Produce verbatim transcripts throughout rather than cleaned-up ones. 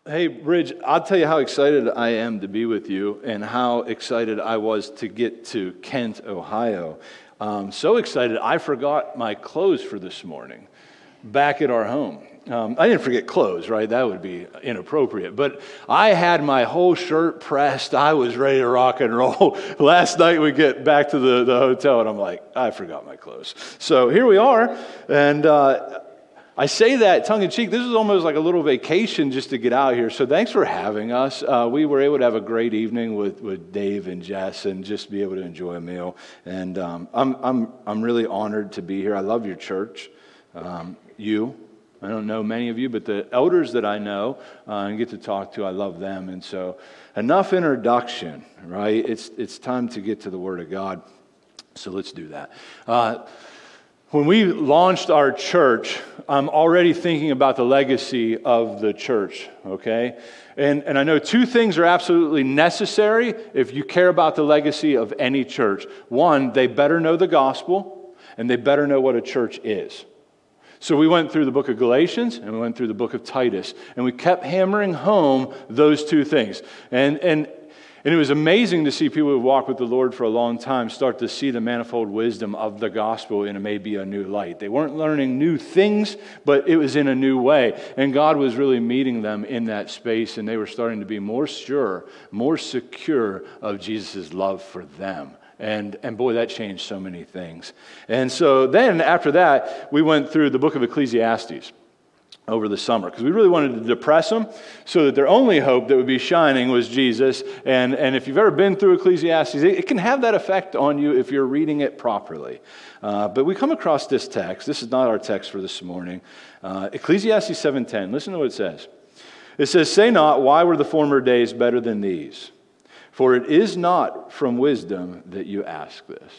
Hey, Bridge, I'll tell you how excited I am to be with you and how excited I was to get to Kent, Ohio. Um, so excited, I forgot my clothes for this morning back at our home. Um, I didn't forget clothes, right? That would be inappropriate. But I had my whole shirt pressed. I was ready to rock and roll. Last night we get back to the, the hotel, and I'm like, I forgot my clothes. So here we are, and uh, I say that tongue-in-cheek. This is almost like a little vacation just to get out here. So thanks for having us. Uh, we were able to have a great evening with, with Dave and Jess and just be able to enjoy a meal. And um, I'm I'm I'm really honored to be here. I love your church. Um, you, I don't know many of you, but the elders that I know uh, and get to talk to, I love them. And so enough introduction, right? It's it's time to get to the Word of God. So let's do that. Uh, When we launched our church, I'm already thinking about the legacy of the church, okay? And, and I know two things are absolutely necessary if you care about the legacy of any church. One, they better know the gospel, and they better know what a church is. So we went through the book of Galatians, and we went through the book of Titus, and we kept hammering home those two things. And and And it was amazing to see people who walked with the Lord for a long time start to see the manifold wisdom of the gospel in a maybe a new light. They weren't learning new things, but it was in a new way. And God was really meeting them in that space, and they were starting to be more sure, more secure of Jesus' love for them. And and boy, that changed so many things. And so then after that, we went through the book of Ecclesiastes over the summer, because we really wanted to depress them so that their only hope that would be shining was Jesus. And, and if you've ever been through Ecclesiastes, it, it can have that effect on you if you're reading it properly. Uh, but we come across this text. This is not our text for this morning. Uh, Ecclesiastes seven ten. Listen to what it says. It says, "Say not, why were the former days better than these? For it is not from wisdom that you ask this."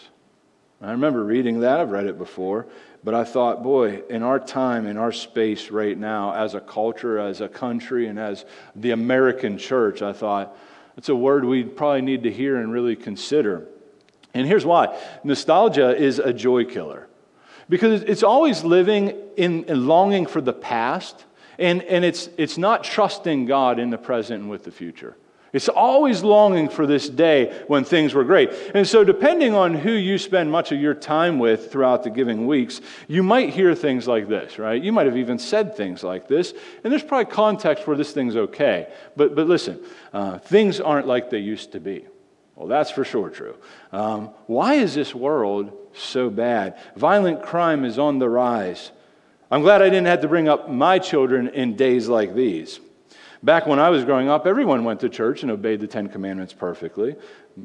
I remember reading that. I've read it before. But I thought, boy, in our time, in our space right now, as a culture, as a country, and as the American church, I thought, it's a word we probably need to hear and really consider. And here's why. Nostalgia is a joy killer. Because it's always living in, in longing for the past, and, and it's, it's not trusting God in the present and with the future. It's always longing for this day when things were great. And so depending on who you spend much of your time with throughout the giving weeks, you might hear things like this, right? You might have even said things like this, and there's probably context where this thing's okay. But but listen, uh, things aren't like they used to be. Well, that's for sure true. Um, why is this world so bad? Violent crime is on the rise. I'm glad I didn't have to bring up my children in days like these. Back when I was growing up, everyone went to church and obeyed the Ten Commandments perfectly.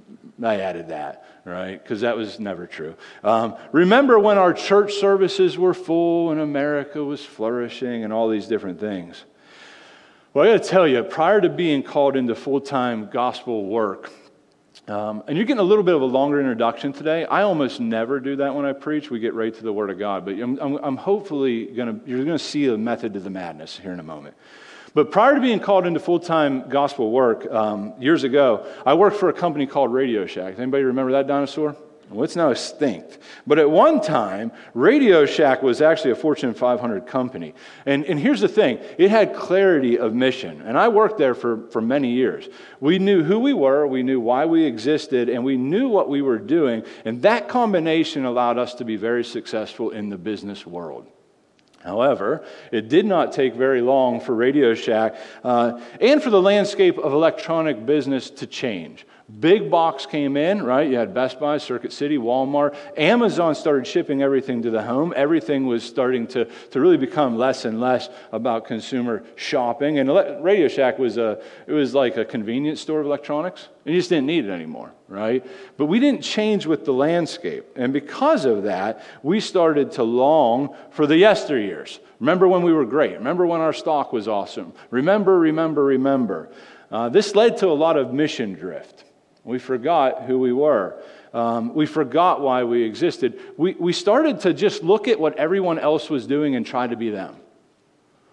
I added that, right? Because that was never true. Um, remember when our church services were full and America was flourishing and all these different things? Well, I got to tell you, prior to being called into full-time gospel work, um, and you're getting a little bit of a longer introduction today. I almost never do that when I preach. We get right to the Word of God. But I'm, I'm, I'm hopefully going to, you're going to see a method to the madness here in a moment. But prior to being called into full-time gospel work, um, years ago, I worked for a company called Radio Shack. Anybody remember that dinosaur? Well, it's now extinct. But at one time, Radio Shack was actually a Fortune five hundred company. And, and here's the thing. It had clarity of mission. And I worked there for, for many years. We knew who we were, we knew why we existed, and we knew what we were doing. And that combination allowed us to be very successful in the business world. However, it did not take very long for Radio Shack uh, and for the landscape of electronic business to change. Big box came in, right? You had Best Buy, Circuit City, Walmart. Amazon started shipping everything to the home. Everything was starting to, to really become less and less about consumer shopping. And Radio Shack was a it was like a convenience store of electronics. And you just didn't need it anymore, right? But we didn't change with the landscape. And because of that, we started to long for the yesteryears. Remember when we were great. Remember when our stock was awesome. Remember, remember, remember. Uh, this led to a lot of mission drift. We forgot who we were. Um, we forgot why we existed. We, we started to just look at what everyone else was doing and try to be them.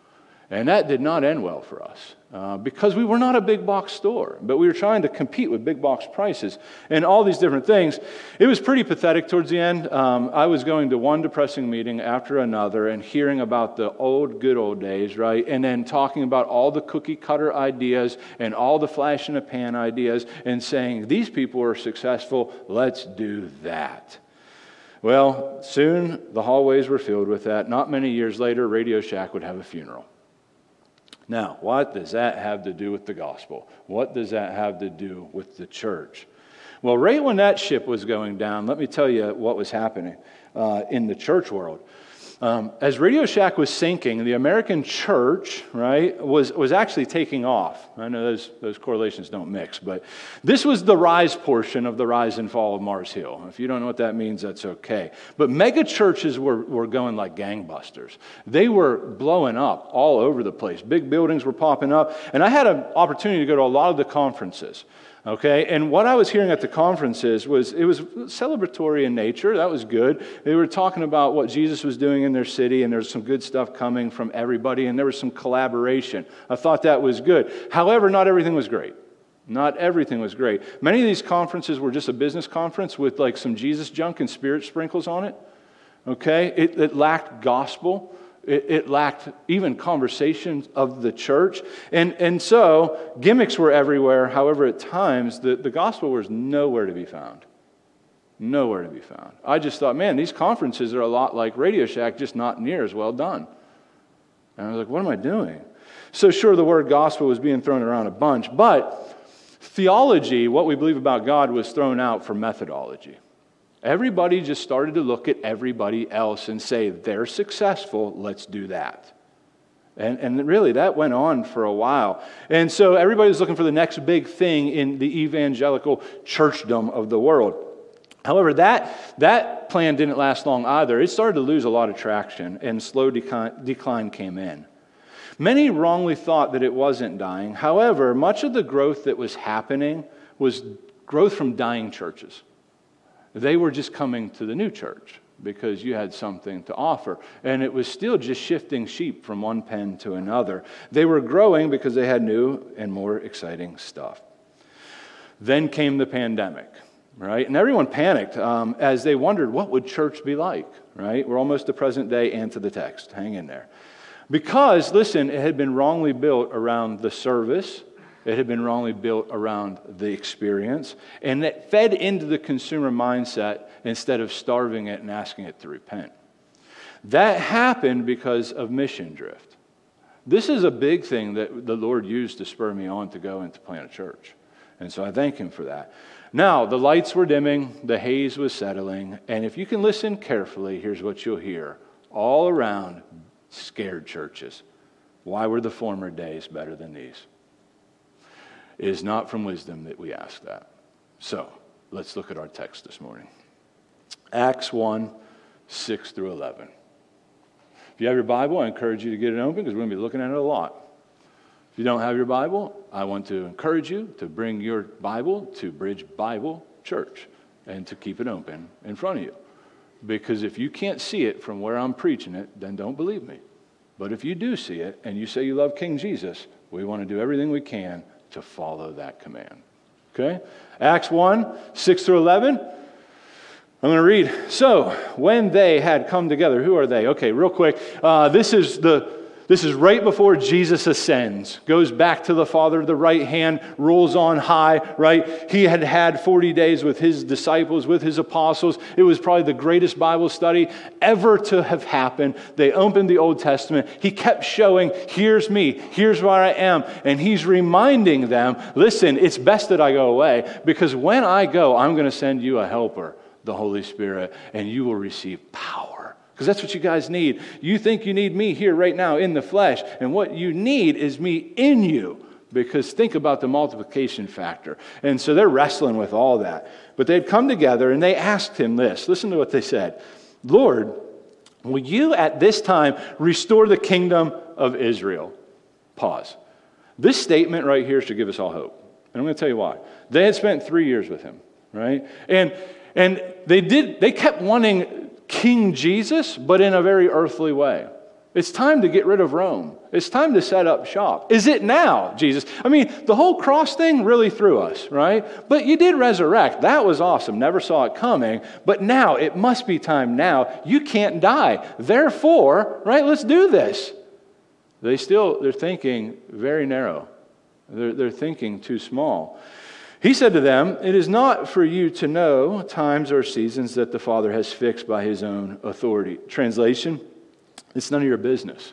And that did not end well for us uh, because we were not a big box store, but we were trying to compete with big box prices and all these different things. It was pretty pathetic towards the end. Um, I was going to one depressing meeting after another and hearing about the old, good old days, right? And then talking about all the cookie cutter ideas and all the flash in the pan ideas and saying, these people are successful, let's do that. Well, soon the hallways were filled with that. Not many years later, Radio Shack would have a funeral. Now, what does that have to do with the gospel? What does that have to do with the church? Well, right when that ship was going down, let me tell you what was happening uh, in the church world. Um, as Radio Shack was sinking, the American church, right, was, was actually taking off. I know those, those correlations don't mix, but this was the rise portion of the rise and fall of Mars Hill. If you don't know what that means, that's okay. But mega churches were, were going like gangbusters. They were blowing up all over the place. Big buildings were popping up. And I had an opportunity to go to a lot of the conferences. Okay, and what I was hearing at the conferences was, it was celebratory in nature. That was good. They were talking about what Jesus was doing in their city, and there's some good stuff coming from everybody, and there was some collaboration. I thought that was good. However, not everything was great. Not everything was great. Many of these conferences were just a business conference with like some Jesus junk and spirit sprinkles on it. Okay, it, it lacked gospel. It, it lacked even conversations of the church. And, and so gimmicks were everywhere. However, at times, the, the gospel was nowhere to be found. Nowhere to be found. I just thought, man, these conferences are a lot like Radio Shack, just not near as well done. And I was like, what am I doing? So sure, the word gospel was being thrown around a bunch, but theology, what we believe about God, was thrown out for methodology. Everybody just started to look at everybody else and say, they're successful, let's do that. And, and really, that went on for a while. And so everybody was looking for the next big thing in the evangelical churchdom of the world. However, that, that plan didn't last long either. It started to lose a lot of traction, and slow decline, decline came in. Many wrongly thought that it wasn't dying. However, much of the growth that was happening was growth from dying churches. They were just coming to the new church because you had something to offer. And it was still just shifting sheep from one pen to another. They were growing because they had new and more exciting stuff. Then came the pandemic, right? And everyone panicked um, as they wondered, what would church be like, right? We're almost to present day and to the text. Hang in there. Because, listen, it had been wrongly built around the service. It had been wrongly built around the experience, and it fed into the consumer mindset instead of starving it and asking it to repent. That happened because of mission drift. This is a big thing that the Lord used to spur me on to go and to plant a church, and so I thank Him for that. Now, the lights were dimming, the haze was settling, and if you can listen carefully, here's what you'll hear. All around, scared churches. Why were the former days better than these? It is not from wisdom that we ask that. So, let's look at our text this morning. Acts one, six through eleven. If you have your Bible, I encourage you to get it open because we're going to be looking at it a lot. If you don't have your Bible, I want to encourage you to bring your Bible to Bridge Bible Church and to keep it open in front of you. Because if you can't see it from where I'm preaching it, then don't believe me. But if you do see it and you say you love King Jesus, we want to do everything we can to follow that command. Okay? Acts one, six through eleven. I'm going to read. So, when they had come together, who are they? Okay, real quick. Uh, this is the This is right before Jesus ascends, goes back to the Father, the right hand, rules on high, right? He had had forty days with his disciples, with his apostles. It was probably the greatest Bible study ever to have happened. They opened the Old Testament. He kept showing, here's me, here's where I am. And he's reminding them, listen, it's best that I go away, because when I go, I'm going to send you a helper, the Holy Spirit, and you will receive power. Because that's what you guys need. You think you need me here right now in the flesh. And what you need is me in you. Because think about the multiplication factor. And so they're wrestling with all that. But they'd come together and they asked him this. Listen to what they said. Lord, will you at this time restore the kingdom of Israel? Pause. This statement right here should give us all hope. And I'm going to tell you why. They had spent three years with him. Right? And, and they did. They kept wanting King Jesus, but in a very earthly way. It's time to get rid of Rome. It's time to set up shop. Is it now, Jesus? I mean, the whole cross thing really threw us, right? But you did resurrect. That was awesome. Never saw it coming. But now, it must be time now. You can't die. Therefore, right, let's do this. They still, they're thinking very narrow. They're, they're thinking too small. He said to them, "It is not for you to know times or seasons that the Father has fixed by his own authority." Translation, it's none of your business.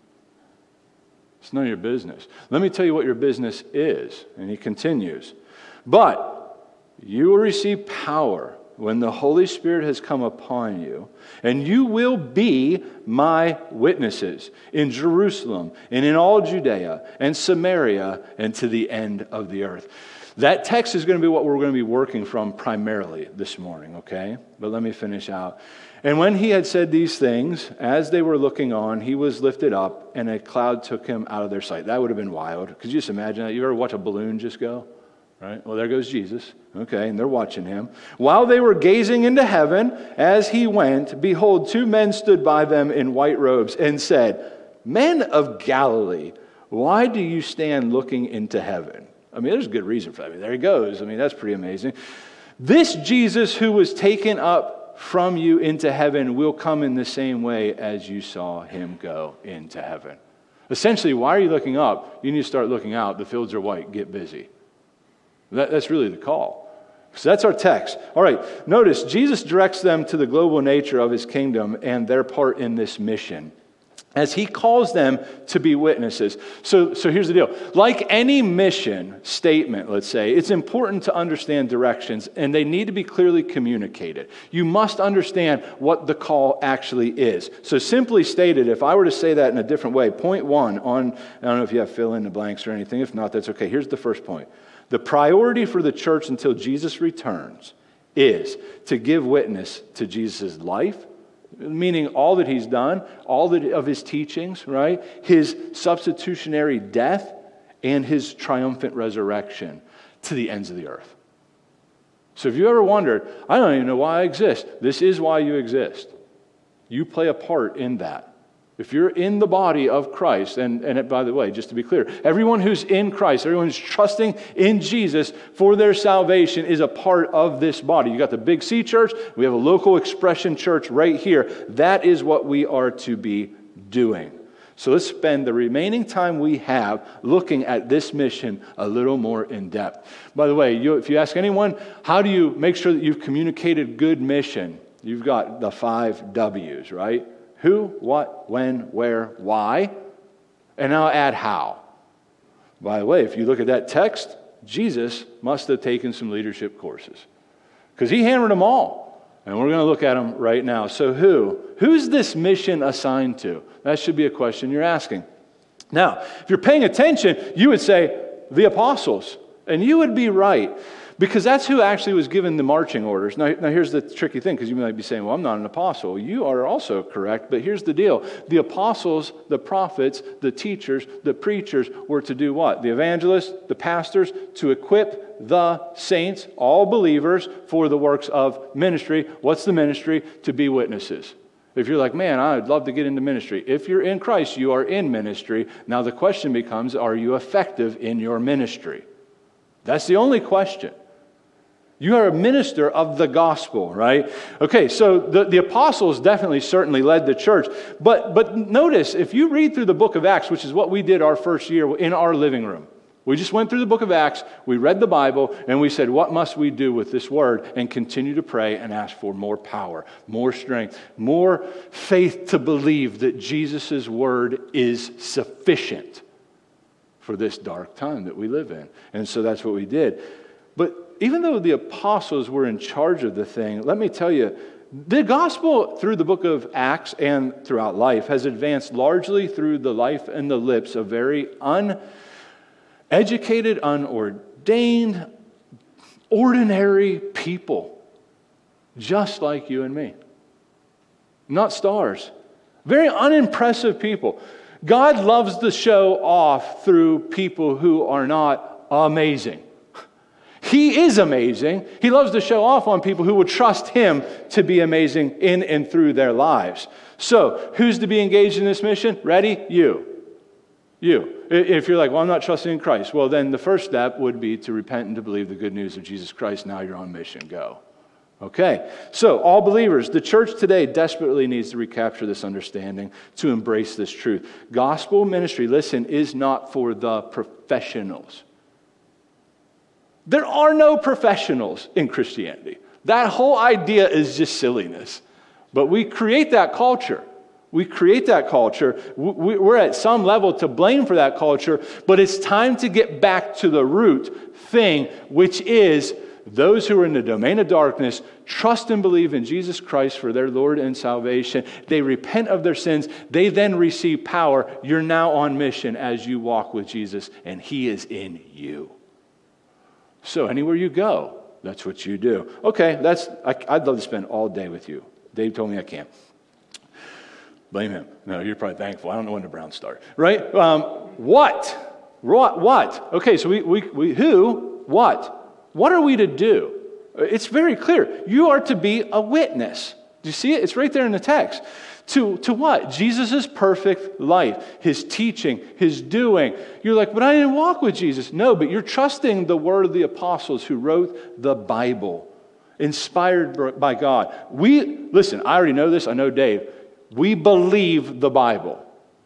It's none of your business. Let me tell you what your business is. And he continues, "But you will receive power when the Holy Spirit has come upon you, and you will be my witnesses in Jerusalem and in all Judea and Samaria and to the end of the earth." That text is going to be what we're going to be working from primarily this morning, okay? But let me finish out. "And when he had said these things, as they were looking on, he was lifted up, and a cloud took him out of their sight." That would have been wild. Could you just imagine that? You ever watch a balloon just go? Right? Well, there goes Jesus. Okay, and they're watching him. "While they were gazing into heaven, as he went, behold, two men stood by them in white robes and said, 'Men of Galilee, why do you stand looking into heaven?'" I mean, there's a good reason for that. I mean, there he goes. I mean, that's pretty amazing. "This Jesus who was taken up from you into heaven will come in the same way as you saw him go into heaven." Essentially, why are you looking up? You need to start looking out. The fields are white. Get busy. That, that's really the call. So that's our text. All right, notice Jesus directs them to the global nature of his kingdom and their part in this mission, as he calls them to be witnesses. So, so here's the deal. Like any mission statement, let's say, it's important to understand directions, and they need to be clearly communicated. You must understand what the call actually is. So simply stated, if I were to say that in a different way, point one on, I don't know if you have fill in the blanks or anything. If not, that's okay. Here's the first point. The priority for the church until Jesus returns is to give witness to Jesus' life, meaning all that he's done, all that of his teachings, right? His substitutionary death and his triumphant resurrection to the ends of the earth. So if you ever wondered, I don't even know why I exist, this is why you exist. You play a part in that. If you're in the body of Christ, and, and by the way, just to be clear, everyone who's in Christ, everyone who's trusting in Jesus for their salvation is a part of this body. You got the Big C Church, we have a local expression church right here. That is what we are to be doing. So let's spend the remaining time we have looking at this mission a little more in depth. By the way, you, if you ask anyone, how do you make sure that you've communicated good mission? You've got the five W's, right? Who, what, when, where, why, and now add how. By the way, if you look at that text, Jesus must have taken some leadership courses because he hammered them all. And we're going to look at them right now. So who? Who's this mission assigned to? That should be a question you're asking. Now, if you're paying attention, you would say the apostles. And you would be right, because that's who actually was given the marching orders. Now, now here's the tricky thing, because you might be saying, well, I'm not an apostle. You are also correct, but here's the deal. The apostles, the prophets, the teachers, the preachers were to do what? The evangelists, the pastors, to equip the saints, all believers, for the works of ministry. What's the ministry? To be witnesses. If you're like, man, I'd love to get into ministry. If you're in Christ, you are in ministry. Now the question becomes, are you effective in your ministry? That's the only question. You are a minister of the gospel, right? Okay, so the, the apostles definitely, certainly led the church. But, but notice, if you read through the book of Acts, which is what we did our first year in our living room, we just went through the book of Acts, we read the Bible, and we said, what must we do with this word? And continue to pray and ask for more power, more strength, more faith to believe that Jesus' word is sufficient for this dark time that we live in. And so that's what we did. But even though the apostles were in charge of the thing, let me tell you, the gospel through the book of Acts and throughout life has advanced largely through the life and the lips of very uneducated, unordained, ordinary people, just like you and me. Not stars. Very unimpressive people. God loves to show off through people who are not amazing. He is amazing. He loves to show off on people who will trust him to be amazing in and through their lives. So, who's to be engaged in this mission? Ready? You. You. If you're like, well, I'm not trusting in Christ, well, then the first step would be to repent and to believe the good news of Jesus Christ. Now you're on mission. Go. Okay. So, all believers, the church today desperately needs to recapture this understanding, to embrace this truth. Gospel ministry, listen, is not for the professionals. There are no professionals in Christianity. That whole idea is just silliness. But we create that culture. We create that culture. We're at some level to blame for that culture, but it's time to get back to the root thing, which is those who are in the domain of darkness trust and believe in Jesus Christ for their Lord and salvation. They repent of their sins. They then receive power. You're now on mission as you walk with Jesus, and he is in you. So anywhere you go, that's what you do. Okay, that's I, I'd love to spend all day with you. Dave told me I can't. Blame him. No, you're probably thankful. I don't know when the Browns start. Right? Um, what? What? What? Okay, so we, we, we, who? What? What are we to do? It's very clear. You are to be a witness. Do you see it? It's right there in the text. To, to what? Jesus' perfect life, his teaching, his doing. You're like, but I didn't walk with Jesus. No, but you're trusting the word of the apostles who wrote the Bible, inspired by God. We, listen, I already know this. I know Dave. We believe the Bible.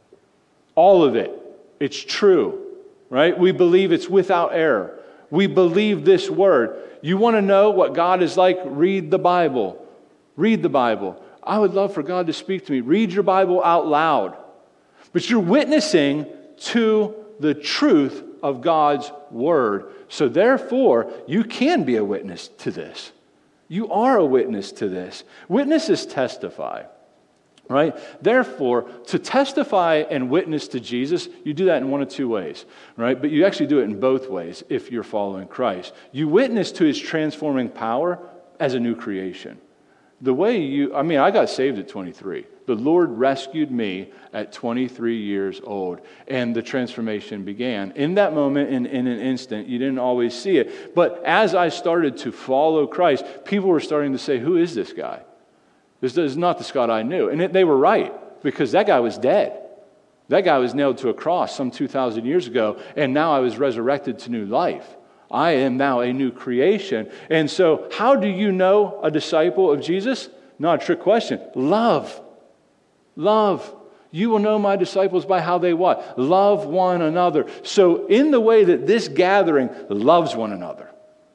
All of it. It's true, right? We believe it's without error. We believe this word. You want to know what God is like? Read the Bible. Read the Bible. I would love for God to speak to me. Read your Bible out loud. But you're witnessing to the truth of God's word. So therefore, you can be a witness to this. You are a witness to this. Witnesses testify. Right? Therefore, to testify and witness to Jesus, you do that in one of two ways, right? But you actually do it in both ways if you're following Christ. You witness to his transforming power as a new creation. The way you, I mean, I got saved at twenty-three. The Lord rescued me at twenty-three years old, and the transformation began. In that moment, in, in an instant, you didn't always see it. But as I started to follow Christ, people were starting to say, who is this guy? This is not the Scott I knew. And it, they were right, because that guy was dead. That guy was nailed to a cross some two thousand years ago, and now I was resurrected to new life. I am now a new creation. And so, how do you know a disciple of Jesus? Not a trick question. Love. Love. You will know my disciples by how they what? Love one another. So, in the way that this gathering loves one another,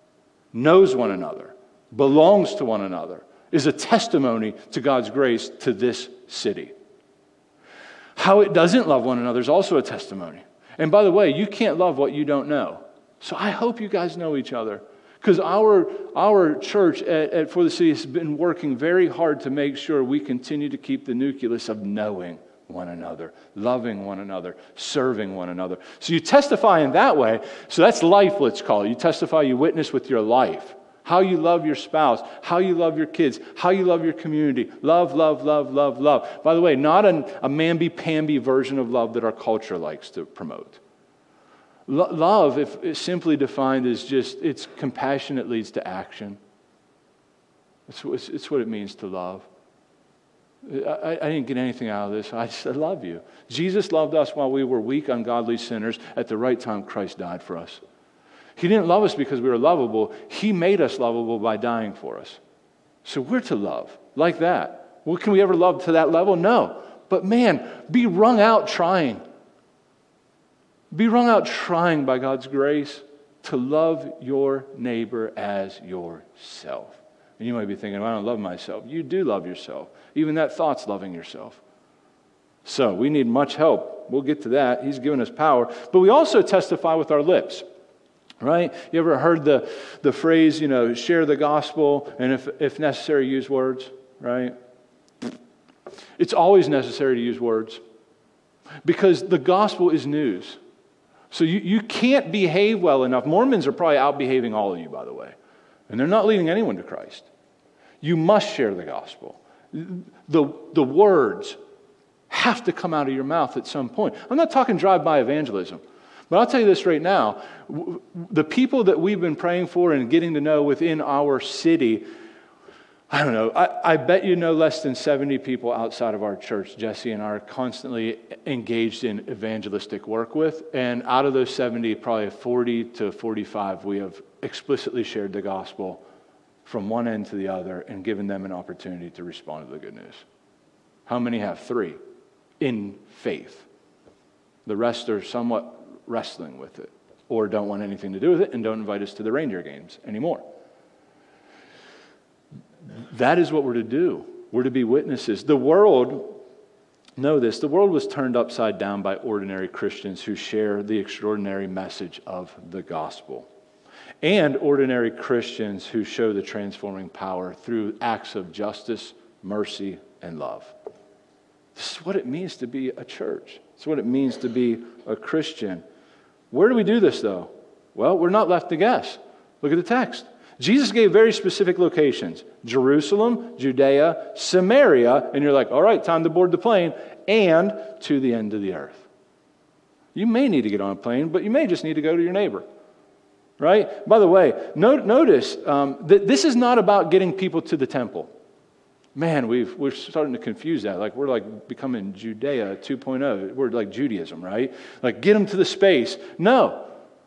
knows one another, belongs to one another, is a testimony to God's grace to this city. How it doesn't love one another is also a testimony. And by the way, you can't love what you don't know. So I hope you guys know each other. Because our, our church at, at For the City has been working very hard to make sure we continue to keep the nucleus of knowing one another, loving one another, serving one another. So you testify in that way. So that's life, let's call it. You testify, you witness with your life. How you love your spouse, how you love your kids, how you love your community. Love, love, love, love, love. By the way, not an, a mamby-pamby version of love that our culture likes to promote. Lo- love, if it's simply defined as just, it's compassion that leads to action. It's, it's, it's what it means to love. I, I didn't get anything out of this. I just I love you. Jesus loved us while we were weak, ungodly sinners. At the right time, Christ died for us. He didn't love us because we were lovable. He made us lovable by dying for us. So we're to love like that. Well, can we ever love to that level? No. But man, be wrung out trying. Be wrung out trying by God's grace to love your neighbor as yourself. And you might be thinking, well, I don't love myself. You do love yourself. Even that thought's loving yourself. So we need much help. We'll get to that. He's given us power. But we also testify with our lips. Right? You ever heard the, the phrase, you know, share the gospel and if, if necessary, use words, right? It's always necessary to use words because the gospel is news. So you, you can't behave well enough. Mormons are probably out behaving all of you, by the way. And they're not leading anyone to Christ. You must share the gospel. The, the words have to come out of your mouth at some point. I'm not talking drive-by evangelism. But I'll tell you this right now. The people that we've been praying for and getting to know within our city, I don't know, I, I bet you know less than seventy people outside of our church, Jesse and I are constantly engaged in evangelistic work with. And out of those seventy, probably forty to forty-five, we have explicitly shared the gospel from one end to the other and given them an opportunity to respond to the good news. How many have? Three. In faith. The rest are somewhat wrestling with it or don't want anything to do with it and don't invite us to the reindeer games anymore. That is what we're to do. We're to be witnesses. The world, know this, the world was turned upside down by ordinary Christians who share the extraordinary message of the gospel. And ordinary Christians who show the transforming power through acts of justice, mercy, and love. This is what it means to be a church. It's what it means to be a Christian. Where do we do this, though? Well, we're not left to guess. Look at the text. Jesus gave very specific locations. Jerusalem, Judea, Samaria, and you're like, all right, time to board the plane, and to the end of the earth. You may need to get on a plane, but you may just need to go to your neighbor. Right? By the way, note, notice um, that this is not about getting people to the temple. Man, we've, we're starting to confuse that. Like we're like becoming Judea two point oh. We're like Judaism, right? Like get them to the space. No.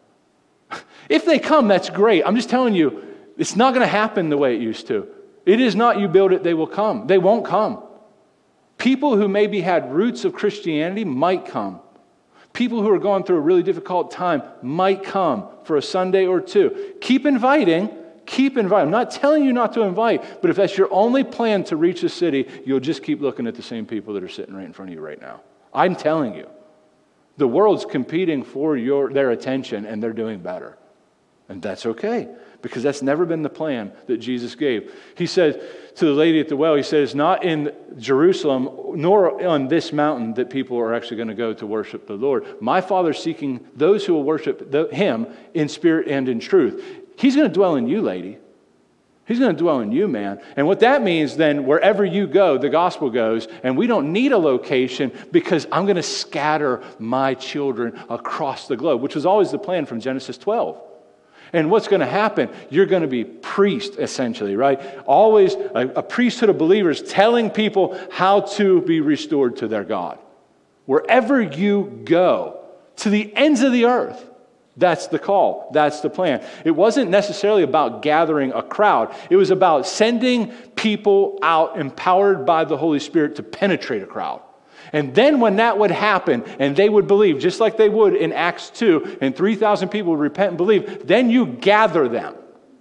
If they come, that's great. I'm just telling you, it's not going to happen the way it used to. It is not you build it, they will come. They won't come. People who maybe had roots of Christianity might come. People who are going through a really difficult time might come for a Sunday or two. Keep inviting. Keep inviting. I'm not telling you not to invite, but if that's your only plan to reach the city, you'll just keep looking at the same people that are sitting right in front of you right now. I'm telling you. The world's competing for your their attention, and they're doing better. And that's okay, because that's never been the plan that Jesus gave. He said to the lady at the well, he said, it's not in Jerusalem, nor on this mountain that people are actually going to go to worship the Lord. My Father's seeking those who will worship the, Him in spirit and in truth. He's going to dwell in you, lady. He's going to dwell in you, man. And what that means then, wherever you go, the gospel goes, and we don't need a location because I'm going to scatter my children across the globe, which was always the plan from Genesis twelve. And what's going to happen? You're going to be priest, essentially, right? Always a, a priesthood of believers telling people how to be restored to their God. Wherever you go, to the ends of the earth, that's the call. That's the plan. It wasn't necessarily about gathering a crowd. It was about sending people out empowered by the Holy Spirit to penetrate a crowd. And then when that would happen and they would believe, just like they would in Acts two, and three thousand people would repent and believe, then you gather them.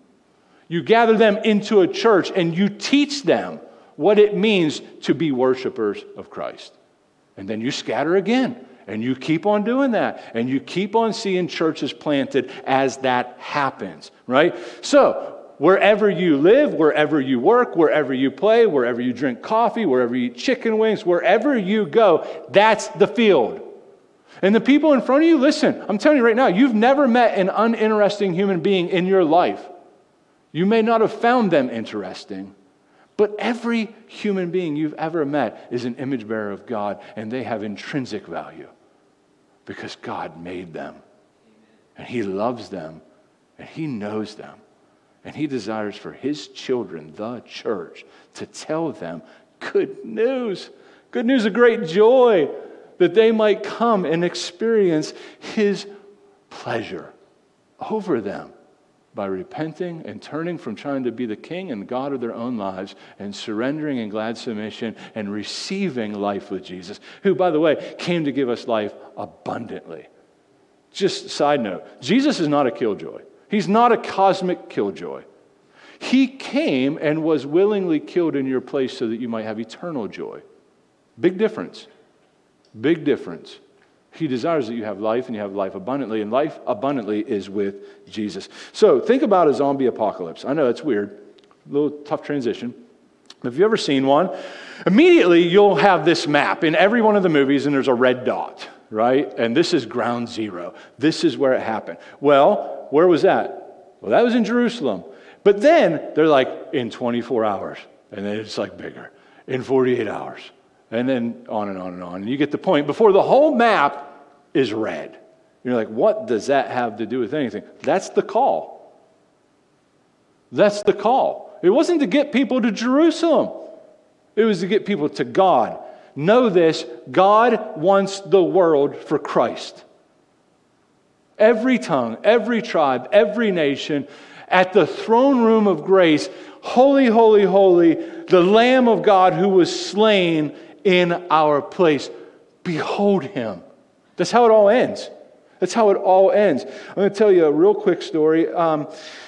You gather them into a church and you teach them what it means to be worshipers of Christ. And then you scatter again. And you keep on doing that. And you keep on seeing churches planted as that happens, right? So, wherever you live, wherever you work, wherever you play, wherever you drink coffee, wherever you eat chicken wings, wherever you go, that's the field. And the people in front of you, listen, I'm telling you right now, you've never met an uninteresting human being in your life. You may not have found them interesting, but every human being you've ever met is an image bearer of God, and they have intrinsic value because God made them, and He loves them, and He knows them, and He desires for His children, the church, to tell them good news, good news of great joy, that they might come and experience His pleasure over them. By repenting and turning from trying to be the king and God of their own lives and surrendering in glad submission and receiving life with Jesus, who, by the way, came to give us life abundantly. Just side note, Jesus is not a killjoy. He's not a cosmic killjoy. He came and was willingly killed in your place so that you might have eternal joy. Big difference. Big difference. He desires that you have life and you have life abundantly, and life abundantly is with Jesus. So think about a zombie apocalypse. I know it's weird, a little tough transition. If you've ever seen one, immediately you'll have this map in every one of the movies, and there's a red dot, right? And this is ground zero. This is where it happened. Well, where was that? Well, that was in Jerusalem. But then they're like, in twenty-four hours, and then it's like bigger, in forty-eight hours. And then on and on and on. And you get the point. Before the whole map is red. You're like, what does that have to do with anything? That's the call. That's the call. It wasn't to get people to Jerusalem. It was to get people to God. Know this, God wants the world for Christ. Every tongue, every tribe, every nation, at the throne room of grace, holy, holy, holy, the Lamb of God who was slain in our place. Behold him. That's how it all ends. That's how it all ends. I'm going to tell you a real quick story. Um,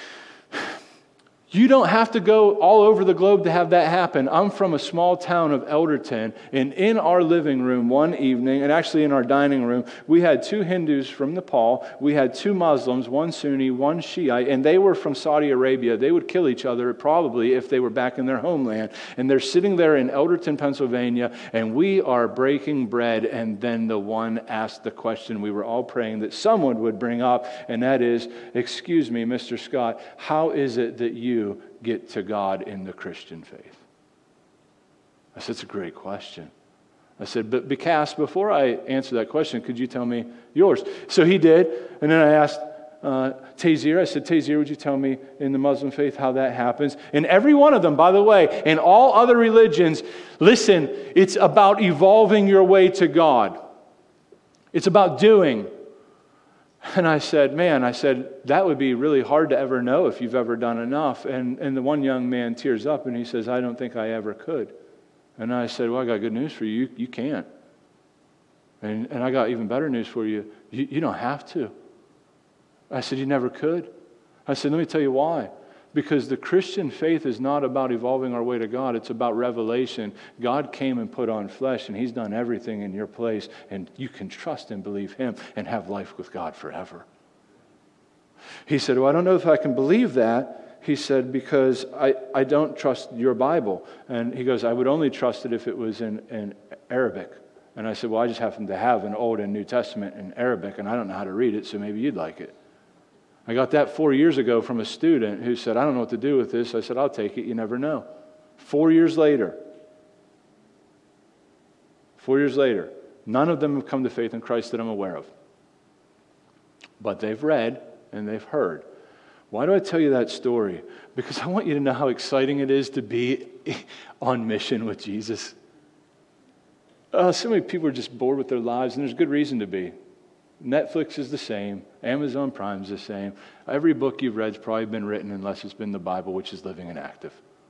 You don't have to go all over the globe to have that happen. I'm from a small town of Elderton, and in our living room one evening, and actually in our dining room, we had two Hindus from Nepal, we had two Muslims, one Sunni, one Shiite, and they were from Saudi Arabia. They would kill each other probably if they were back in their homeland. And they're sitting there in Elderton, Pennsylvania, and we are breaking bread, and then the one asked the question we were all praying that someone would bring up, and that is, excuse me, Mister Scott, how is it that you get to God in the Christian faith? I said, it's a great question. I said, but Bikash, before I answer that question, could you tell me yours? So he did, and then I asked uh, Tazir, I said, Tazir, would you tell me in the Muslim faith how that happens? And every one of them, by the way, and all other religions, listen, it's about evolving your way to God. It's about doing. And I said, man, I said, that would be really hard to ever know if you've ever done enough. And, and the one young man tears up and he says, I don't think I ever could. And I said, well, I got good news for you. You, you can't. And, and I got even better news for you. you. You don't have to. I said, you never could. I said, let me tell you why. Because the Christian faith is not about evolving our way to God. It's about revelation. God came and put on flesh, and he's done everything in your place, and you can trust and believe him and have life with God forever. He said, well, I don't know if I can believe that. He said, because I, I don't trust your Bible. And he goes, I would only trust it if it was in, in Arabic. And I said, well, I just happen to have an Old and New Testament in Arabic, and I don't know how to read it, so maybe you'd like it. I got that four years ago from a student who said, I don't know what to do with this. I said, I'll take it. You never know. Four years later, four years later, none of them have come to faith in Christ that I'm aware of. But they've read and they've heard. Why do I tell you that story? Because I want you to know how exciting it is to be on mission with Jesus. Uh, so many people are just bored with their lives, and there's good reason to be. Netflix is the same. Amazon Prime is the same. Every book you've read has probably been written unless it's been the Bible, which is living and active.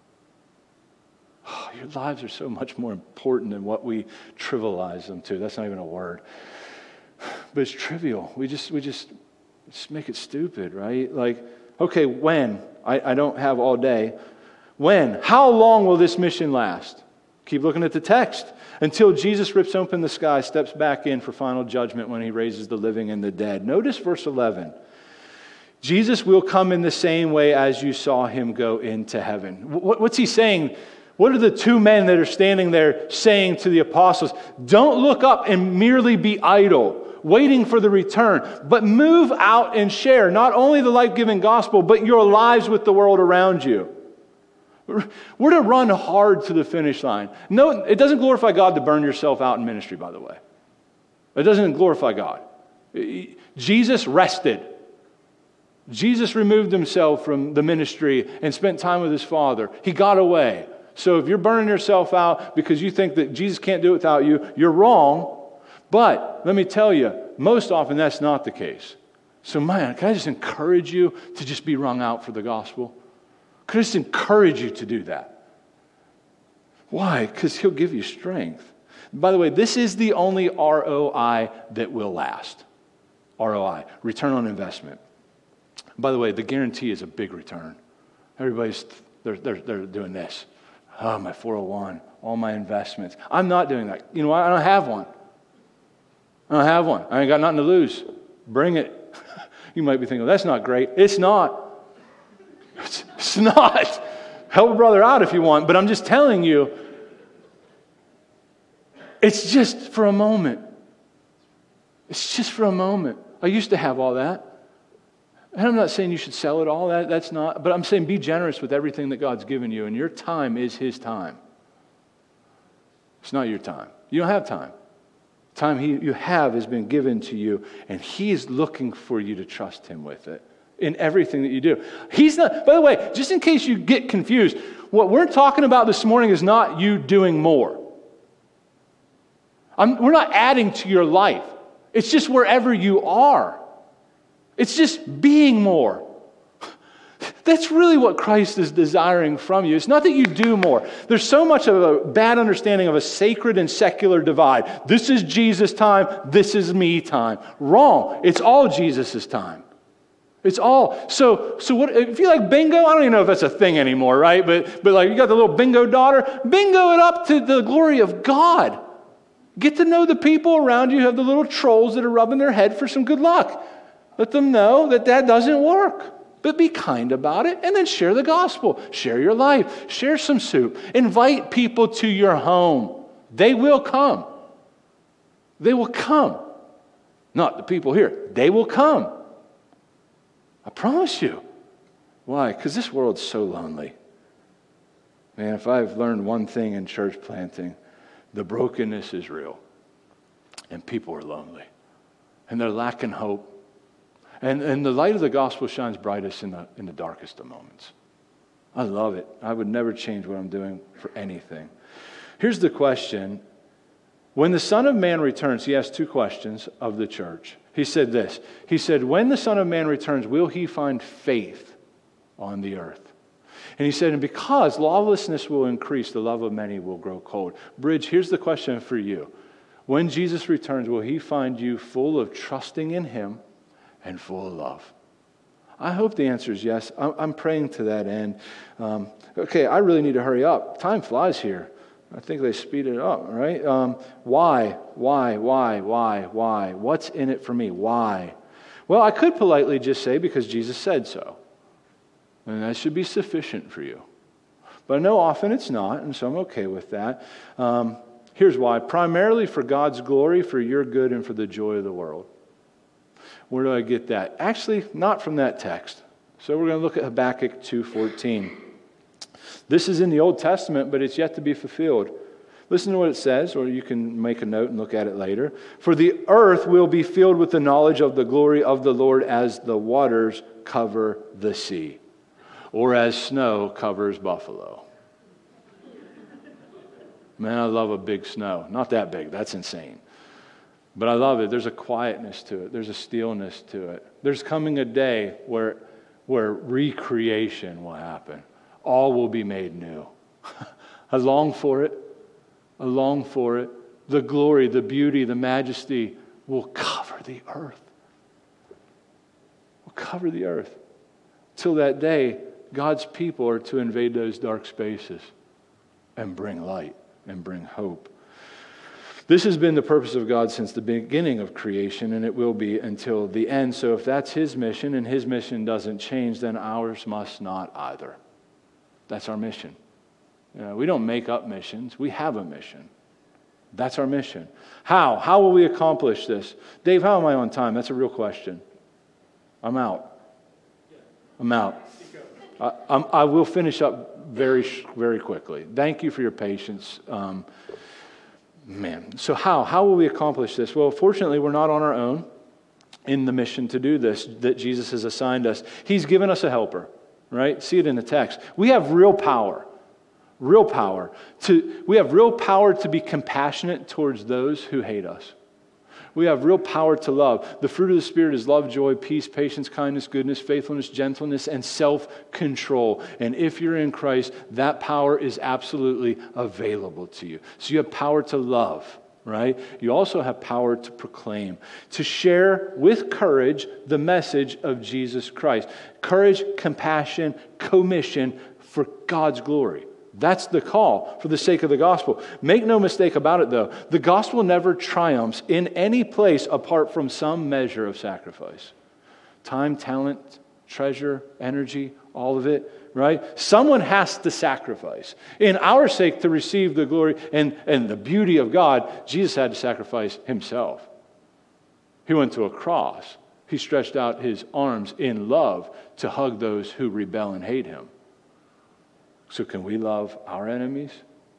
Oh, your lives are so much more important than what we trivialize them to. That's not even a word. But it's trivial. We just we just, just make it stupid, right? Like, okay, when? I, I don't have all day. When? How long will this mission last? Keep looking at the text. Until Jesus rips open the sky, steps back in for final judgment when he raises the living and the dead. Notice verse eleven. Jesus will come in the same way as you saw him go into heaven. What's he saying? What are the two men that are standing there saying to the apostles? Don't look up and merely be idle, waiting for the return, but move out and share not only the life-giving gospel, but your lives with the world around you. We're to run hard to the finish line. No, it doesn't glorify God to burn yourself out in ministry, by the way. It doesn't glorify God. Jesus rested. Jesus removed himself from the ministry and spent time with his Father. He got away. So if you're burning yourself out because you think that Jesus can't do it without you, you're wrong. But let me tell you, most often that's not the case. So man, can I just encourage you to just be wrung out for the gospel? Could I just encourage you to do that? Why? Because he'll give you strength. By the way, this is the only R O I that will last. R O I, return on investment. By the way, the guarantee is a big return. Everybody's, they're, they're, they're doing this. Oh, my four oh one, all my investments. I'm not doing that. You know what? I don't have one. I don't have one. I ain't got nothing to lose. Bring it. You might be thinking, that's not great. It's not. It's, it's not. Help a brother out if you want, but I'm just telling you, it's just for a moment. It's just for a moment. I used to have all that. And I'm not saying you should sell it all. That, that's not. But I'm saying be generous with everything that God's given you, and your time is his time. It's not your time. You don't have time. Time he, you have has been given to you, and he's looking for you to trust him with it in everything that you do. He's not, by the way, just in case you get confused, what we're talking about this morning is not you doing more. I'm, we're not adding to your life. It's just wherever you are. It's just being more. That's really what Christ is desiring from you. It's not that you do more. There's so much of a bad understanding of a sacred and secular divide. This is Jesus' time. This is me time. Wrong. It's all Jesus' time. It's all. So, so what if you like bingo? I don't even know if that's a thing anymore, right? But, but like you got the little bingo daughter. Bingo it up to the glory of God. Get to know the people around you. You have the little trolls that are rubbing their head for some good luck. Let them know that that doesn't work. But be kind about it, and then share the gospel. Share your life. Share some soup. Invite people to your home. They will come. They will come. Not the people here. They will come. I promise you. Why? Because this world's so lonely. Man, if I've learned one thing in church planting, the brokenness is real. And people are lonely. And they're lacking hope. And, and the light of the gospel shines brightest in the, in the darkest of moments. I love it. I would never change what I'm doing for anything. Here's the question. When the Son of Man returns, he asked two questions of the church. He said this. He said, when the Son of Man returns, will he find faith on the earth? And he said, and because lawlessness will increase, the love of many will grow cold. Bridge, here's the question for you. When Jesus returns, will he find you full of trusting in him and full of love? I hope the answer is yes. I'm praying to that end. Um, okay, I really need to hurry up. Time flies here. I think they speed it up, right? Um, why? Why? Why? Why? Why? What's in it for me? Why? Well, I could politely just say because Jesus said so. And that should be sufficient for you. But I know often it's not, and so I'm okay with that. Um, here's why. Primarily for God's glory, for your good, and for the joy of the world. Where do I get that? Actually, not from that text. So we're going to look at Habakkuk two fourteen. This is in the Old Testament, but it's yet to be fulfilled. Listen to what it says, or you can make a note and look at it later. For the earth will be filled with the knowledge of the glory of the Lord as the waters cover the sea, or as snow covers buffalo. Man, I love a big snow. Not that big. That's insane. But I love it. There's a quietness to it. There's a stillness to it. There's coming a day where, where recreation will happen. All will be made new. I long for it. I long for it. The glory, the beauty, the majesty will cover the earth. Will cover the earth. Till that day, God's people are to invade those dark spaces and bring light and bring hope. This has been the purpose of God since the beginning of creation, and it will be until the end. So if that's his mission and his mission doesn't change, then ours must not either. That's our mission. You know, we don't make up missions. We have a mission. That's our mission. How? How will we accomplish this? Dave, how am I on time? That's a real question. I'm out. I'm out. I, I'm, I will finish up very, very quickly. Thank you for your patience. Um, Man, so how? How will we accomplish this? Well, fortunately, we're not on our own in the mission to do this that Jesus has assigned us. He's given us a helper, right? See it in the text. We have real power, real power. To, we have real power to be compassionate towards those who hate us. We have real power to love. The fruit of the Spirit is love, joy, peace, patience, kindness, goodness, faithfulness, gentleness, and self-control. And if you're in Christ, that power is absolutely available to you. So you have power to love, right? You also have power to proclaim, to share with courage the message of Jesus Christ. Courage, compassion, commission for God's glory. That's the call for the sake of the gospel. Make no mistake about it, though. The gospel never triumphs in any place apart from some measure of sacrifice. Time, talent, treasure, energy, all of it, right? Someone has to sacrifice. In our sake, to receive the glory and, and the beauty of God, Jesus had to sacrifice himself. He went to a cross. He stretched out his arms in love to hug those who rebel and hate him. So can we love our enemies?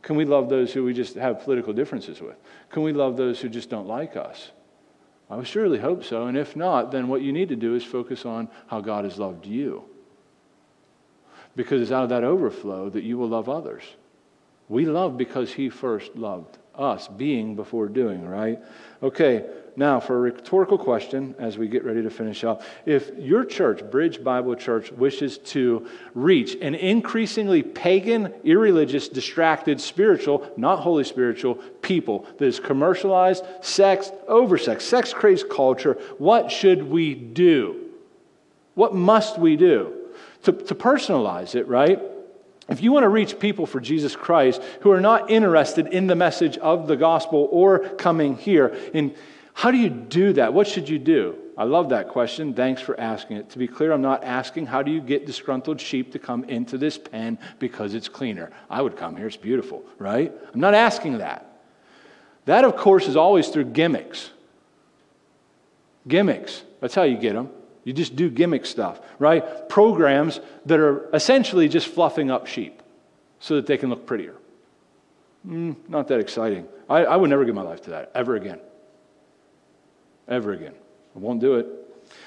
Can we love those who we just have political differences with? Can we love those who just don't like us? I would surely hope so. And if not, then what you need to do is focus on how God has loved you. Because it's out of that overflow that you will love others. We love because He first loved us, being before doing, right? Okay, now for a rhetorical question as we get ready to finish up. If your church, Bridge Bible Church, wishes to reach an increasingly pagan, irreligious, distracted, spiritual, not holy spiritual, people that is commercialized, sex, oversex, sex-crazed culture, what should we do? What must we do? To, to personalize it, right? If you want to reach people for Jesus Christ who are not interested in the message of the gospel or coming here, and how do you do that? What should you do? I love that question. Thanks for asking it. To be clear, I'm not asking how do you get disgruntled sheep to come into this pen because it's cleaner. I would come here. It's beautiful, right? I'm not asking that. That, of course, is always through gimmicks. Gimmicks. That's how you get them. You just do gimmick stuff, right? Programs that are essentially just fluffing up sheep so that they can look prettier. Mm, not that exciting. I, I would never give my life to that, ever again. Ever again. I won't do it.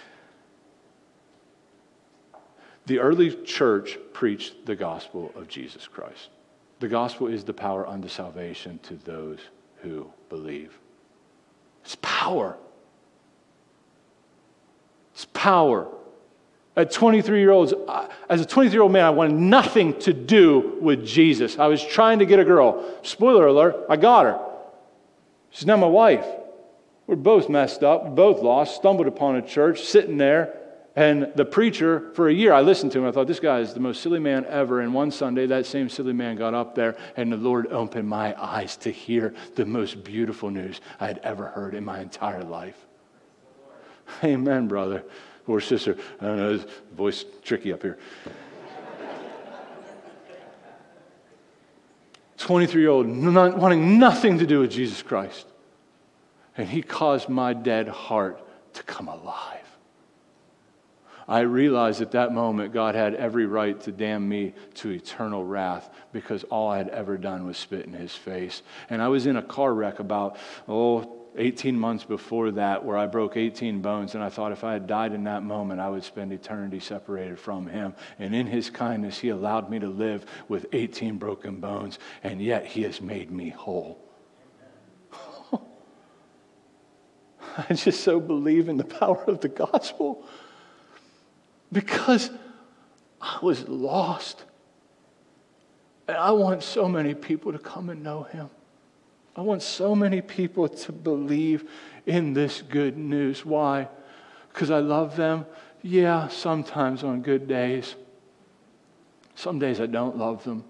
The early church preached the gospel of Jesus Christ. The gospel is the power unto salvation to those who believe. It's power. It's power. At twenty-three-year-olds, as a twenty-three-year-old man, I wanted nothing to do with Jesus. I was trying to get a girl. Spoiler alert, I got her. She's now my wife. We're both messed up. We're both lost. Stumbled upon a church, sitting there, and the preacher, for a year, I listened to him. I thought, this guy is the most silly man ever. And one Sunday, that same silly man got up there, and the Lord opened my eyes to hear the most beautiful news I had ever heard in my entire life. Amen, brother or sister. I don't know, his voice tricky up here. twenty-three-year-old not, wanting nothing to do with Jesus Christ. And He caused my dead heart to come alive. I realized at that moment God had every right to damn me to eternal wrath because all I had ever done was spit in His face. And I was in a car wreck about, oh, eighteen months before that where I broke eighteen bones, and I thought if I had died in that moment, I would spend eternity separated from Him. And in His kindness, He allowed me to live with eighteen broken bones, and yet He has made me whole. I just so believe in the power of the gospel because I was lost. And I want so many people to come and know Him. I want so many people to believe in this good news. Why? Because I love them? Yeah, sometimes on good days. Some days I don't love them.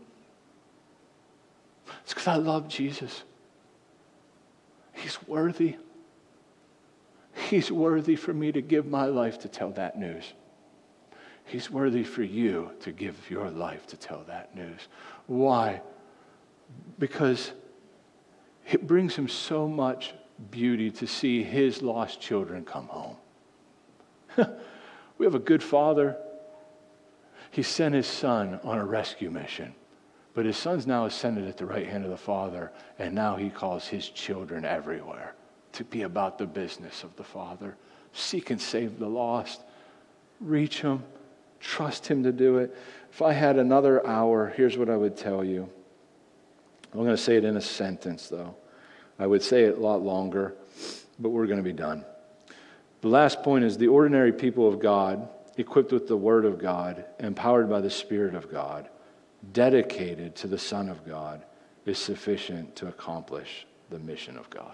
It's because I love Jesus. He's worthy. He's worthy for me to give my life to tell that news. He's worthy for you to give your life to tell that news. Why? Because it brings Him so much beauty to see His lost children come home. We have a good Father. He sent His Son on a rescue mission. But His Son's now ascended at the right hand of the Father, and now He calls His children everywhere to be about the business of the Father. Seek and save the lost. Reach them. Trust Him to do it. If I had another hour, here's what I would tell you. I'm going to say it in a sentence, though. I would say it a lot longer, but we're going to be done. The last point is the ordinary people of God, equipped with the Word of God, empowered by the Spirit of God, dedicated to the Son of God, is sufficient to accomplish the mission of God.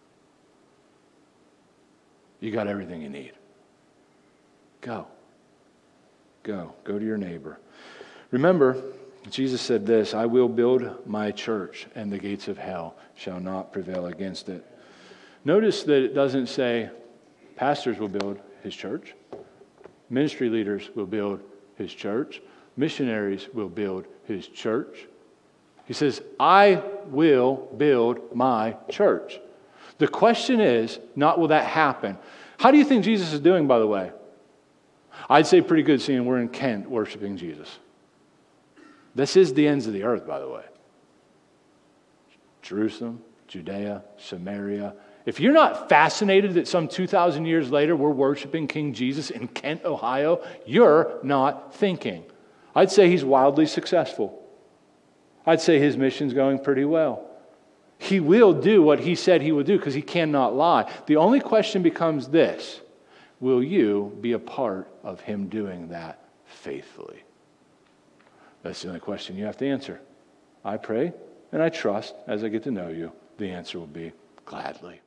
You got everything you need. Go. Go. Go to your neighbor. Remember, Jesus said this, I will build my church, and the gates of hell shall not prevail against it. Notice that it doesn't say pastors will build His church. Ministry leaders will build His church. Missionaries will build His church. He says, I will build my church. The question is, not will that happen. How do you think Jesus is doing, by the way? I'd say pretty good seeing we're in Kent worshiping Jesus. This is the ends of the earth, by the way. Jerusalem, Judea, Samaria. If you're not fascinated that some two thousand years later we're worshiping King Jesus in Kent, Ohio, you're not thinking. I'd say he's wildly successful. I'd say his mission's going pretty well. He will do what he said he would do because he cannot lie. The only question becomes this: will you be a part of him doing that faithfully? That's the only question you have to answer. I pray and I trust as I get to know you, the answer will be gladly.